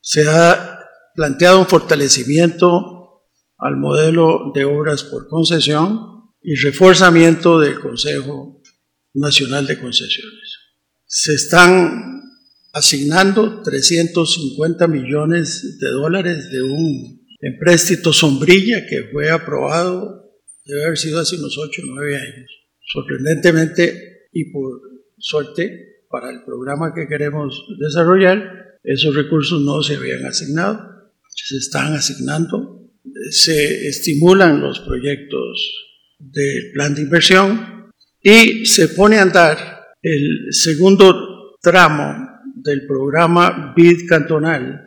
Se ha planteado un fortalecimiento al modelo de obras por concesión y reforzamiento del Consejo Nacional de Concesiones. Se están asignando $350 millones de un empréstito sombrilla que fue aprobado, debe haber sido hace unos 8 o 9 años. Sorprendentemente y por suerte para el programa que queremos desarrollar, esos recursos no se habían asignado, se están asignando, se estimulan los proyectos del plan de inversión y se pone a andar el segundo tramo del programa BID cantonal